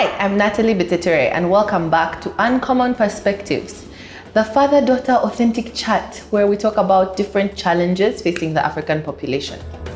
Hi, I'm Natalie Bitetere and welcome back to Uncommon Perspectives, the father-daughter authentic chat where we talk about different challenges facing the African population.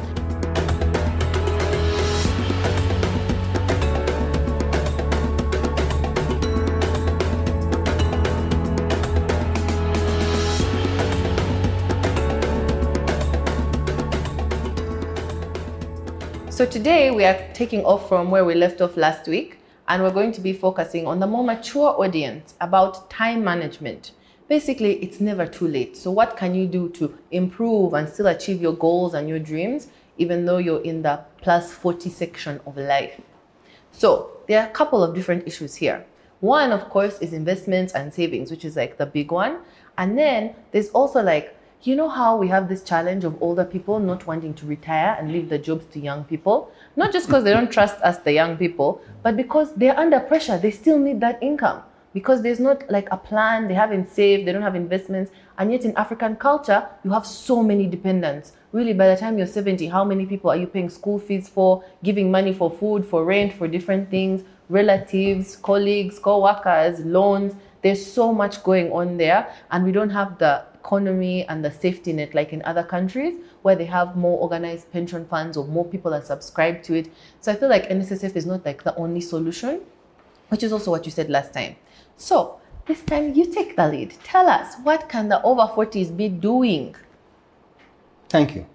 So today we are taking off from where we left off last week, and we're going to be focusing on the more mature audience about time management. Basically, it's never too late. So what can you do to improve and still achieve your goals and your dreams, even though you're in the plus 40 section of life? So there are a couple of different issues here. One, of course, is investments and savings, which is like the big one. And then there's also you know how we have this challenge of older people not wanting to retire and leave the jobs to young people? Not just because they don't trust us, the young people, but because they're under pressure. They still need that income because there's not like a plan. They haven't saved, they don't have investments. And yet in African culture, you have so many dependents. Really, by the time you're 70, how many people are you paying school fees for, giving money for food, for rent, for different things, relatives, colleagues, co-workers, loans? There's so much going on there, and we don't have the economy and the safety net like in other countries where they have more organized pension funds or more people are subscribed to it. So I feel like NSSF is not like the only solution, which is also what you said last time. So this time you take the lead. Tell us, what can the over 40s be doing? Thank you.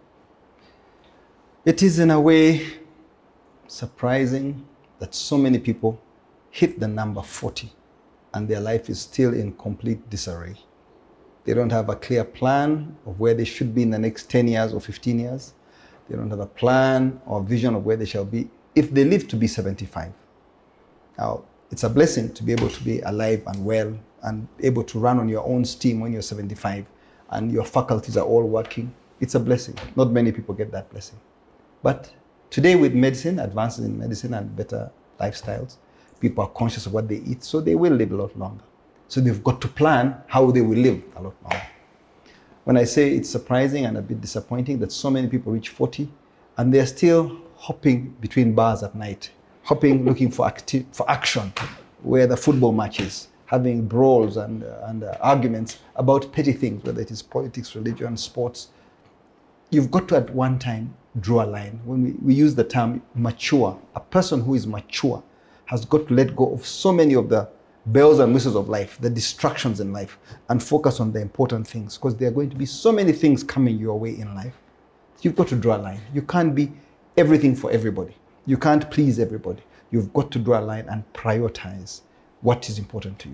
It is in a way surprising that so many people hit the number 40 and their life is still in complete disarray. They don't have a clear plan of where they should be in the next 10 years or 15 years. They don't have a plan or vision of where they shall be if they live to be 75. Now, it's a blessing to be able to be alive and well and able to run on your own steam when you're 75 and your faculties are all working. It's a blessing. Not many people get that blessing. But today with medicine, advances in medicine and better lifestyles, people are conscious of what they eat, so they will live a lot longer. So they've got to plan how they will live a lot longer. When I say it's surprising and a bit disappointing that so many people reach 40 and they're still hopping between bars at night, hopping looking for action, where the football matches, having brawls and arguments about petty things, whether it is politics, religion, sports. You've got to at one time draw a line. When we use the term mature, a person who is mature has got to let go of so many of the bells and whistles of life, the distractions in life, and focus on the important things, because there are going to be so many things coming your way in life. You've got to draw a line. You can't be everything for everybody. You can't please everybody. You've got to draw a line and prioritize what is important to you.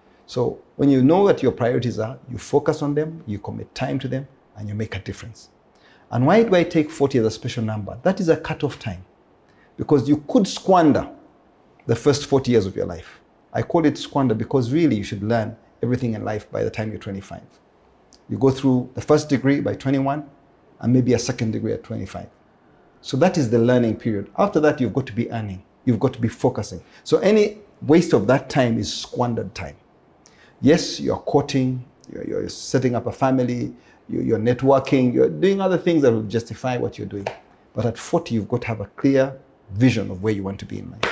So when you know what your priorities are, you focus on them, you commit time to them, and you make a difference. And why do I take 40 as a special number? That is a cutoff time, because you could squander the first 40 years of your life. I call it squander because really you should learn everything in life by the time you're 25. You go through the first degree by 21 and maybe a second degree at 25. So that is the learning period. After that, you've got to be earning. You've got to be focusing. So any waste of that time is squandered time. Yes, you're courting, you're setting up a family, you're networking, you're doing other things that will justify what you're doing. But at 40, you've got to have a clear vision of where you want to be in life.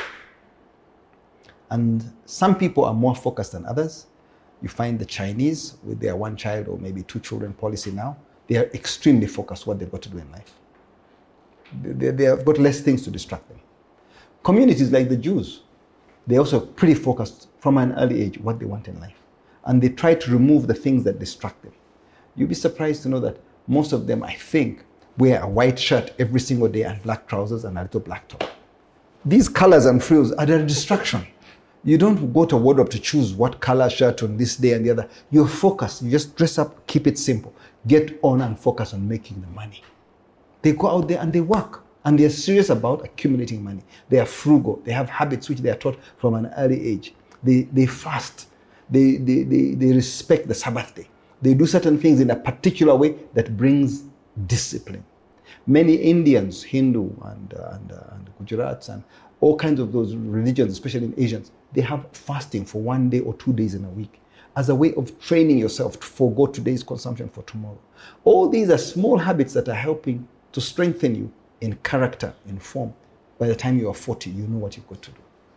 And some people are more focused than others. You find the Chinese with their one child or maybe two children policy now, they are extremely focused what they've got to do in life. They have got less things to distract them. Communities like the Jews, they're also pretty focused from an early age what they want in life. And they try to remove the things that distract them. You'll be surprised to know that most of them, I think, wear a white shirt every single day and black trousers and a little black top. These colors and frills are a distraction. You don't go to a wardrobe to choose what color shirt on this day and the other. You're focused. You just dress up, keep it simple. Get on and focus on making the money. They go out there and they work. And they're serious about accumulating money. They are frugal. They have habits which they are taught from an early age. They fast. They respect the Sabbath day. They do certain things in a particular way that brings discipline. Many Indians, Hindu and Gujaratis and all kinds of those religions, especially in Asians, they have fasting for 1 day or 2 days in a week as a way of training yourself to forego today's consumption for tomorrow. All these are small habits that are helping to strengthen you in character, in form. By the time you are 40, you know what you've got to do.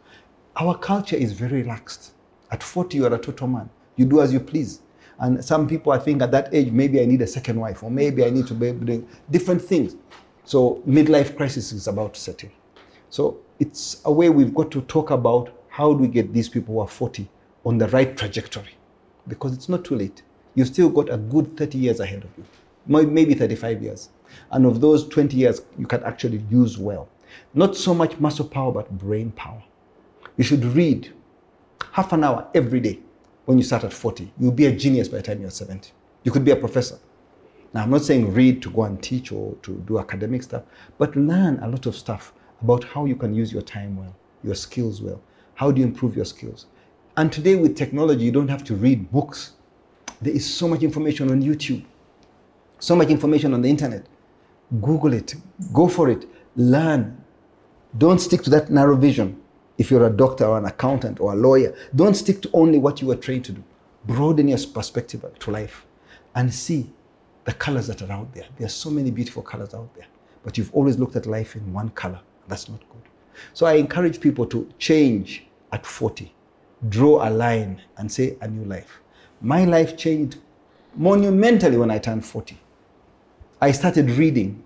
Our culture is very relaxed. At 40, you are a total man. You do as you please. And some people, I think at that age, maybe I need a second wife, or maybe I need to be doing different things. So midlife crisis is about to set in. So it's a way we've got to talk about how do we get these people who are 40 on the right trajectory, because it's not too late. You've still got a good 30 years ahead of you, maybe 35 years. And of those 20 years, you can actually use well. Not so much muscle power, but brain power. You should read half an hour every day when you start at 40. You'll be a genius by the time you're 70. You could be a professor. Now, I'm not saying read to go and teach or to do academic stuff, but learn a lot of stuff about how you can use your time well, your skills well. How do you improve your skills? And today with technology, you don't have to read books. There is so much information on YouTube, so much information on the internet. Google it, go for it, learn. Don't stick to that narrow vision. If you're a doctor or an accountant or a lawyer, don't stick to only what you were trained to do. Broaden your perspective to life and see the colors that are out there. There are so many beautiful colors out there, but you've always looked at life in one color. That's not good. So I encourage people to change at 40, draw a line and say a new life. My life changed monumentally when I turned 40. I started reading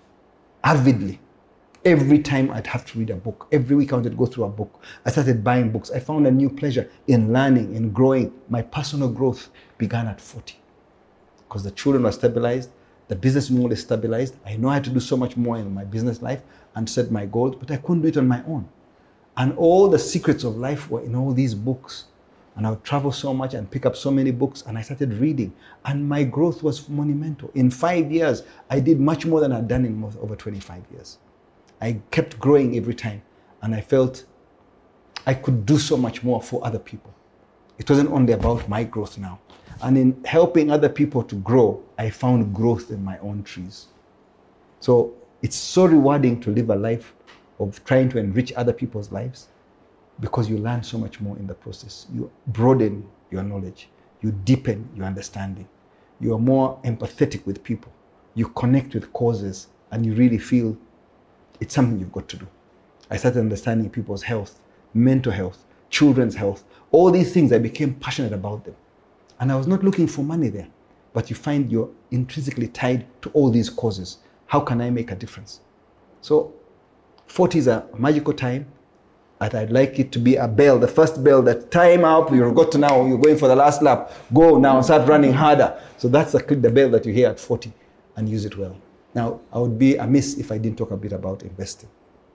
avidly. Every time I'd have to read a book. Every week I wanted to go through a book. I started buying books. I found a new pleasure in learning, in growing. My personal growth began at 40 because the children were stabilized. The business model is stabilized. I know I had to do so much more in my business life and set my goals, but I couldn't do it on my own. And all the secrets of life were in all these books. And I would travel so much and pick up so many books, and I started reading. And my growth was monumental. In 5 years, I did much more than I'd done in over 25 years. I kept growing every time, and I felt I could do so much more for other people. It wasn't only about my growth now. And in helping other people to grow, I found growth in my own trees. So it's so rewarding to live a life of trying to enrich other people's lives, because you learn so much more in the process. You broaden your knowledge. You deepen your understanding. You are more empathetic with people. You connect with causes, and you really feel it's something you've got to do. I started understanding people's health, mental health, children's health. All these things, I became passionate about them. And I was not looking for money there, but you find you're intrinsically tied to all these causes. How can I make a difference? So 40 is a magical time. And I'd like it to be a bell, the first bell, that time up, you've got to now, you're going for the last lap, go now, start running harder. So that's the bell that you hear at 40, and use it well. Now, I would be amiss if I didn't talk a bit about investing.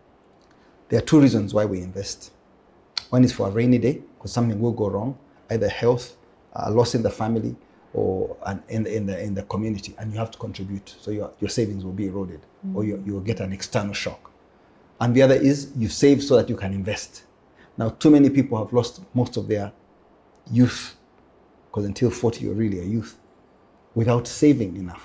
There are two reasons why we invest. One is for a rainy day, because something will go wrong, either health, a loss in the family, or in the community, and you have to contribute. So your savings will be eroded, or you will get an external shock. And the other is you save so that you can invest. Now, too many people have lost most of their youth, because until 40, you're really a youth, without saving enough.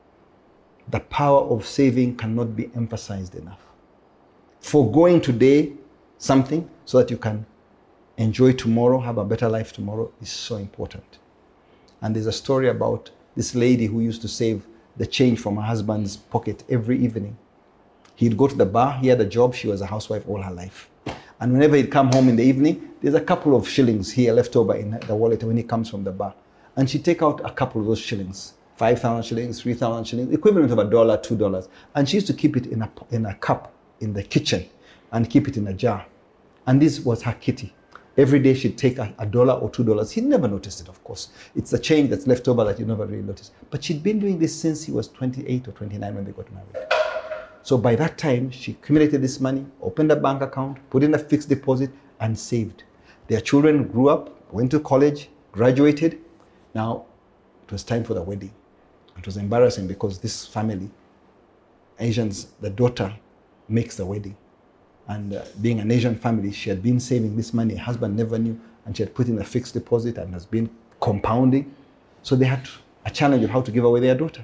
The power of saving cannot be emphasized enough. Foregoing today something so that you can enjoy tomorrow, have a better life tomorrow, is so important. And there's a story about this lady who used to save the change from her husband's pocket every evening. He'd go to the bar, he had a job, she was a housewife all her life. And whenever he'd come home in the evening, there's a couple of shillings here left over in the wallet when he comes from the bar. And she'd take out a couple of those shillings, 5,000 shillings, 3,000 shillings, equivalent of $1, $2. And she used to keep it in a cup in the kitchen and keep it in a jar. And this was her kitty. Every day she'd take $1 or $2. He'd never noticed it, of course. It's the change that's left over that you never really noticed. But she'd been doing this since he was 28 or 29 when they got married. So by that time, she accumulated this money, opened a bank account, put in a fixed deposit, and saved. Their children grew up, went to college, graduated. Now, it was time for the wedding. It was embarrassing because this family, Asians, the daughter makes the wedding. And being an Asian family, she had been saving this money. Her husband never knew, and she had put in a fixed deposit and has been compounding. So they had a challenge of how to give away their daughter.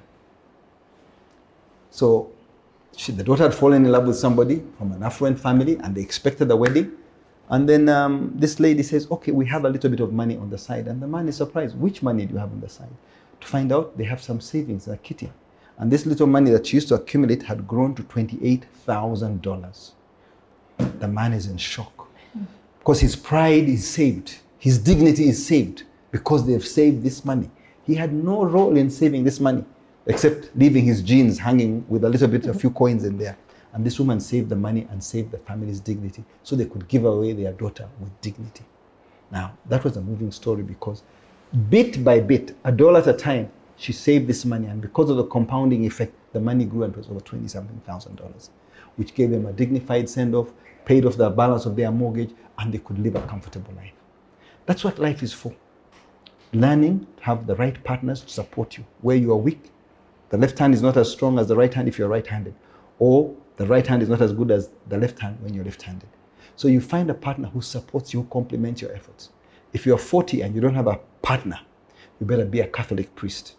So the daughter had fallen in love with somebody from an affluent family, and they expected a wedding. And then this lady says, okay, we have a little bit of money on the side. And the man is surprised. Which money do you have on the side? To find out, they have some savings, a kitty. And this little money that she used to accumulate had grown to $28,000. The man is in shock. Because his pride is saved. His dignity is saved because they've saved this money. He had no role in saving this money except leaving his jeans hanging with a few coins in there. And this woman saved the money and saved the family's dignity so they could give away their daughter with dignity. Now, that was a moving story because bit by bit, $1 at a time, she saved this money. And because of the compounding effect, the money grew and it was over $20-something thousand, which gave them a dignified send-off, paid off the balance of their mortgage, and they could live a comfortable life. That's what life is for. Learning to have the right partners to support you. Where you are weak, the left hand is not as strong as the right hand if you're right-handed. Or the right hand is not as good as the left hand when you're left-handed. So you find a partner who supports you, who complements your efforts. If you're 40 and you don't have a partner, you better be a Catholic priest.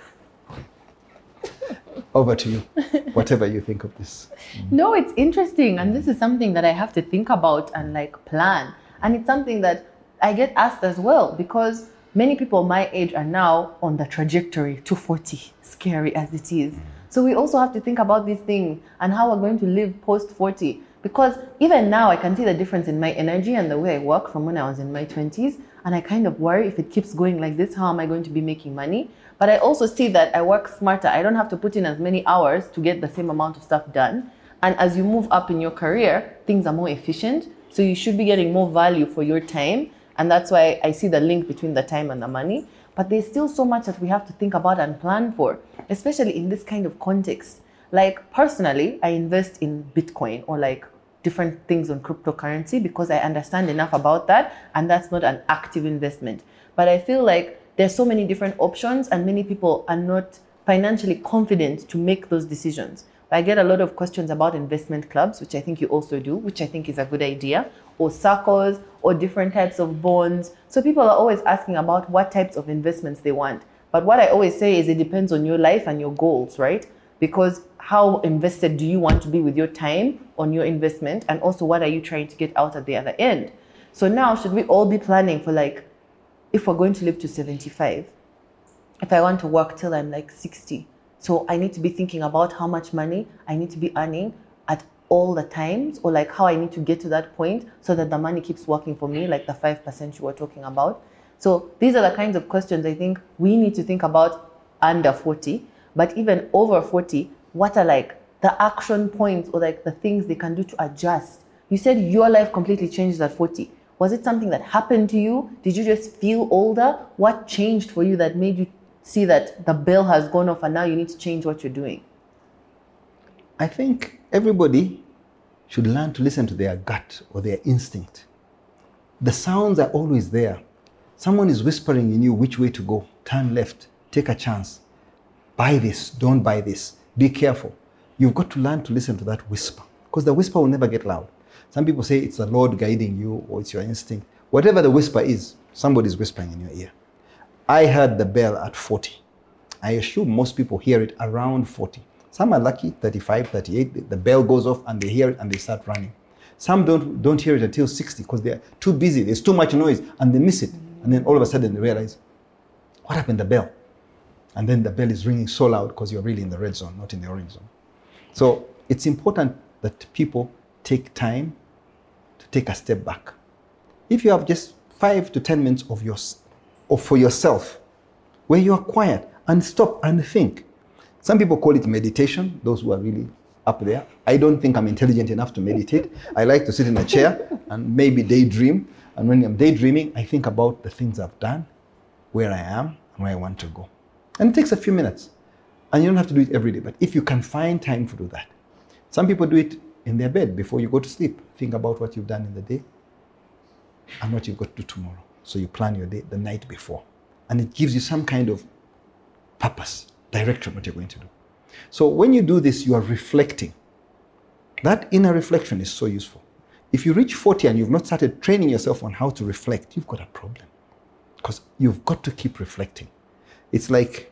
Over to you, whatever you think of this. No, it's interesting. And this is something that I have to think about and plan. And it's something that I get asked as well, because many people my age are now on the trajectory to 40, scary as it is. So we also have to think about these things and how we're going to live post 40. Because even now I can see the difference in my energy and the way I work from when I was in my 20s. And I kind of worry if it keeps going like this, how am I going to be making money? But I also see that I work smarter. I don't have to put in as many hours to get the same amount of stuff done. And as you move up in your career, things are more efficient. So you should be getting more value for your time. And that's why I see the link between the time and the money. But there's still so much that we have to think about and plan for, especially in this kind of context. Personally, I invest in Bitcoin or different things on cryptocurrency because I understand enough about that, and that's not an active investment. But I feel like there's so many different options and many people are not financially confident to make those decisions. I get a lot of questions about investment clubs, which I think you also do, which I think is a good idea, or SACCOs, or different types of bonds. So people are always asking about what types of investments they want. But what I always say is it depends on your life and your goals, right? Because how invested do you want to be with your time on your investment? And also, what are you trying to get out at the other end? So now, should we all be planning for if we're going to live to 75, if I want to work till I'm 60, so I need to be thinking about how much money I need to be earning at all the times, or how I need to get to that point so that the money keeps working for me, the 5% you were talking about. So these are the kinds of questions I think we need to think about under 40, but even over 40, what are the action points or the things they can do to adjust? You said your life completely changed at 40. Was it something that happened to you? Did you just feel older? What changed for you that made you see that the bell has gone off and now you need to change what you're doing? I think everybody should learn to listen to their gut or their instinct. The sounds are always there. Someone is whispering in you which way to go. Turn left, take a chance. Buy this, don't buy this. Be careful. You've got to learn to listen to that whisper, because the whisper will never get loud. Some people say it's the Lord guiding you or it's your instinct. Whatever the whisper is, somebody's whispering in your ear. I heard the bell at 40. I assume most people hear it around 40. Some are lucky, 35, 38, the bell goes off and they hear it and they start running. Some don't hear it until 60 because they're too busy, there's too much noise and they miss it. And then all of a sudden they realize, what happened to the bell? And then the bell is ringing so loud because you're really in the red zone, not in the orange zone. So it's important that people take time to take a step back. If you have just 5 to 10 minutes for yourself, where you are quiet and stop and think. Some people call it meditation, those who are really up there. I don't think I'm intelligent enough to meditate. I like to sit in a chair and maybe daydream. And when I'm daydreaming, I think about the things I've done, where I am, and where I want to go. And it takes a few minutes. And you don't have to do it every day, but if you can find time to do that. Some people do it in their bed before you go to sleep. Think about what you've done in the day and what you've got to do tomorrow. So you plan your day the night before. And it gives you some kind of purpose, direction, what you're going to do. So when you do this, you are reflecting. That inner reflection is so useful. If you reach 40 and you've not started training yourself on how to reflect, you've got a problem. Because you've got to keep reflecting. It's like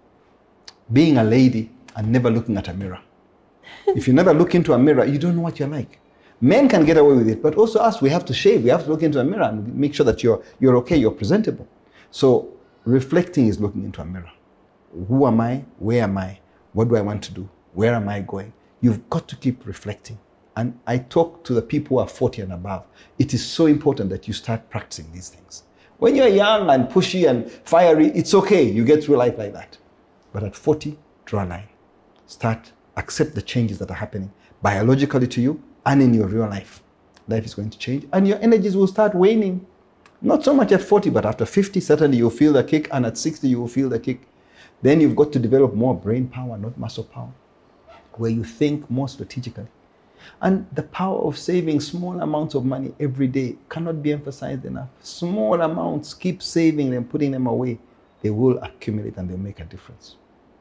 being a lady and never looking at a mirror. If you never look into a mirror, you don't know what you're like. Men can get away with it, but also us, we have to shave. We have to look into a mirror and make sure that you're okay, you're presentable. So reflecting is looking into a mirror. Who am I? Where am I? What do I want to do? Where am I going? You've got to keep reflecting. And I talk to the people who are 40 and above. It is so important that you start practicing these things. When you're young and pushy and fiery, it's okay. You get through life like that. But at 40, draw a line. Start, accept the changes that are happening biologically to you and in your real life. Life is going to change and your energies will start waning. Not so much at 40, but after 50, certainly you'll feel the kick, and at 60, you will feel the kick. Then you've got to develop more brain power, not muscle power, where you think more strategically. And the power of saving small amounts of money every day cannot be emphasized enough. Small amounts, keep saving them, putting them away. They will accumulate and they'll make a difference.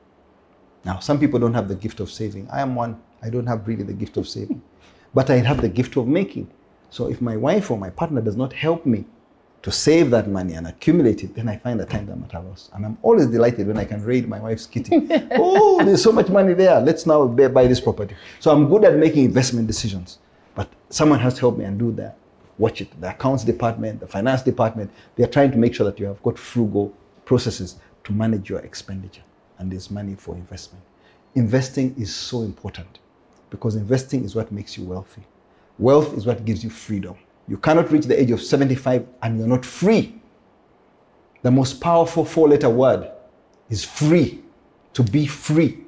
Now, some people don't have the gift of saving. I am one. I don't have really the gift of saving. But I have the gift of making. So if my wife or my partner does not help me to save that money and accumulate it, then I find the time that I'm at a loss. And I'm always delighted when I can raid my wife's kitty. Oh, there's so much money there. Let's now buy this property. So I'm good at making investment decisions. But someone has to help me and do that. Watch it. The accounts department, the finance department, they're trying to make sure that you have got frugal processes to manage your expenditure. And there's money for investment. Investing is so important because investing is what makes you wealthy. Wealth is what gives you freedom. You cannot reach the age of 75 and you're not free. The most powerful 4-letter word is free. To be free.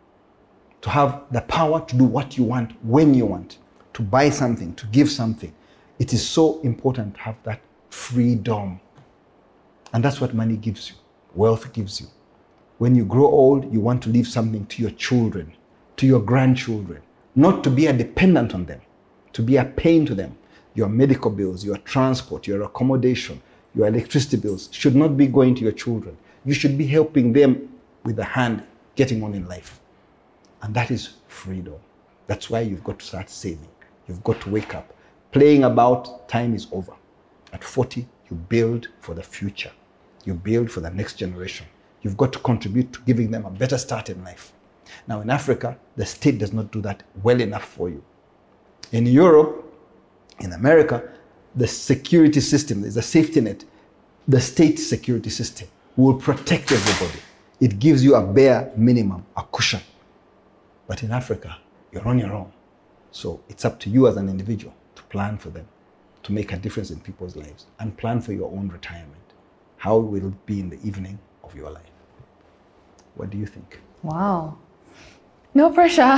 To have the power to do what you want, when you want. To buy something, to give something. It is so important to have that freedom. And that's what money gives you. Wealth gives you. When you grow old, you want to leave something to your children, to your grandchildren. Not to be a dependent on them, to be a pain to them. Your medical bills, your transport, your accommodation, your electricity bills should not be going to your children. You should be helping them with a hand getting on in life. And that is freedom. That's why you've got to start saving. You've got to wake up. Playing about, time is over. At 40, you build for the future. You build for the next generation. You've got to contribute to giving them a better start in life. Now in Africa, the state does not do that well enough for you. In Europe, in America, the security system, there's a safety net. The state security system will protect everybody. It gives you a bare minimum, a cushion. But in Africa, you're on your own. So it's up to you as an individual to plan for them, to make a difference in people's lives, and plan for your own retirement. How will it be in the evening of your life? What do you think? Wow. No pressure.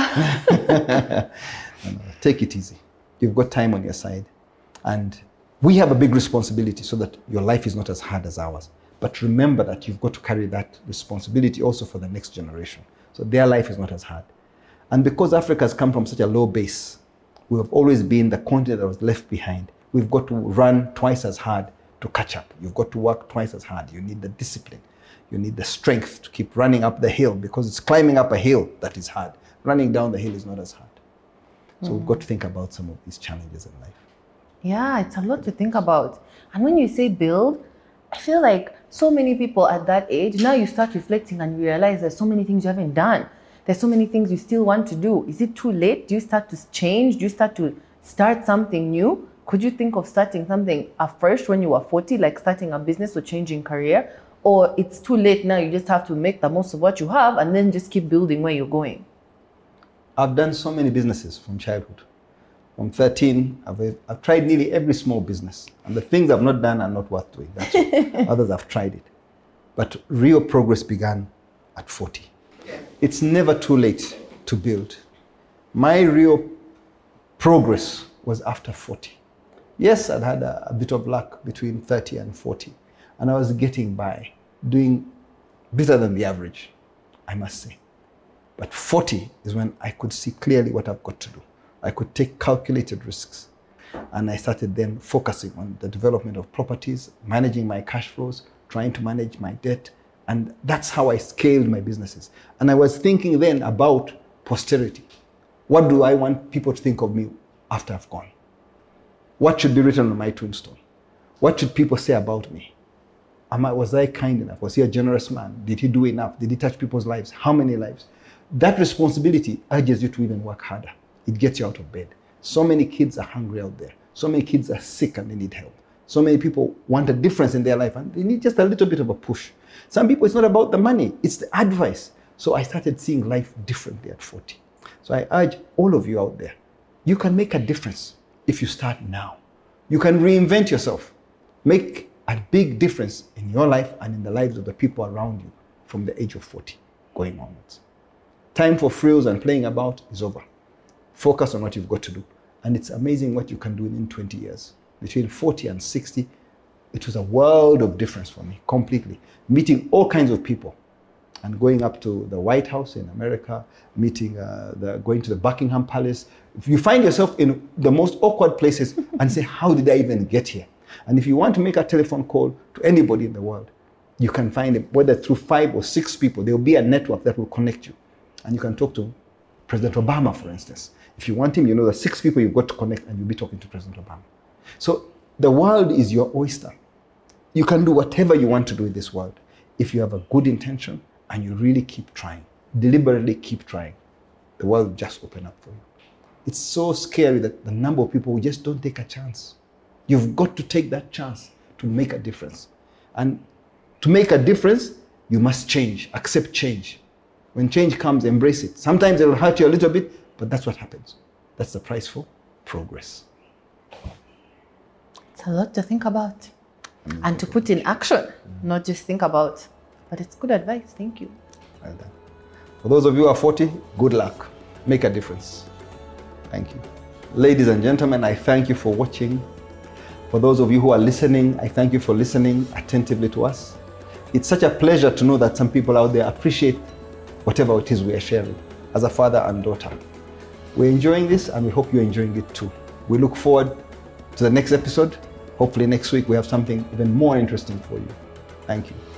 Take it easy. You've got time on your side. And we have a big responsibility so that your life is not as hard as ours. But remember that you've got to carry that responsibility also for the next generation. So their life is not as hard. And because Africa has come from such a low base, we have always been the continent that was left behind. We've got to run twice as hard to catch up. You've got to work twice as hard. You need the discipline. You need the strength to keep running up the hill because it's climbing up a hill that is hard. Running down the hill is not as hard. So we've got to think about some of these challenges in life. Yeah, it's a lot to think about. And when you say build, I feel like so many people at that age, now you start reflecting and you realize there's so many things you haven't done. There's so many things you still want to do. Is it too late? Do you start to change? Do you start to start something new? Could you think of starting something at first when you were 40, like starting a business or changing career? Or it's too late now, you just have to make the most of what you have and then just keep building where you're going? I've done so many businesses from childhood. From 13, I've tried nearly every small business. And the things I've not done are not worth doing. That's all. Others have tried it. But real progress began at 40. It's never too late to build. My real progress was after 40. Yes, I'd had a bit of luck between 30 and 40. And I was getting by, doing better than the average, I must say. But 40 is when I could see clearly what I've got to do. I could take calculated risks. And I started then focusing on the development of properties, managing my cash flows, trying to manage my debt. And that's how I scaled my businesses. And I was thinking then about posterity. What do I want people to think of me after I've gone? What should be written on my tombstone? What should people say about me? Was I kind enough? Was he a generous man? Did he do enough? Did he touch people's lives? How many lives? That responsibility urges you to even work harder. It gets you out of bed. So many kids are hungry out there. So many kids are sick and they need help. So many people want a difference in their life and they need just a little bit of a push. Some people, it's not about the money, it's the advice. So I started seeing life differently at 40. So I urge all of you out there, You can make a difference if you start now. You can reinvent yourself. Make a big difference in your life and in the lives of the people around you from the age of 40 going onwards. Time for frills and playing about is over. Focus on what you've got to do. And it's amazing what you can do in 20 years. Between 40 and 60, it was a world of difference for me, completely. Meeting all kinds of people and going up to the White House in America, going to the Buckingham Palace. If you find yourself in the most awkward places and say, how did I even get here? And if you want to make a telephone call to anybody in the world, you can find it, whether through 5 or 6 people, there will be a network that will connect you. And you can talk to President Obama, for instance. If you want him, you know the 6 people you've got to connect and you'll be talking to President Obama. So the world is your oyster. You can do whatever you want to do in this world if you have a good intention and you really keep trying, deliberately keep trying. The world will just open up for you. It's so scary that the number of people who just don't take a chance. You've got to take that chance to make a difference. And to make a difference, you must change, accept change. When change comes, embrace it. Sometimes it'll hurt you a little bit, but that's what happens. That's the price for progress. It's a lot to think about and to put in action, not just think about. But it's good advice. Thank you. Well done. For those of you who are 40, good luck. Make a difference. Thank you. Ladies and gentlemen, I thank you for watching. For those of you who are listening, I thank you for listening attentively to us. It's such a pleasure to know that some people out there appreciate whatever it is we are sharing as a father and daughter. We're enjoying this and we hope you're enjoying it too. We look forward to the next episode. Hopefully next week we have something even more interesting for you. Thank you.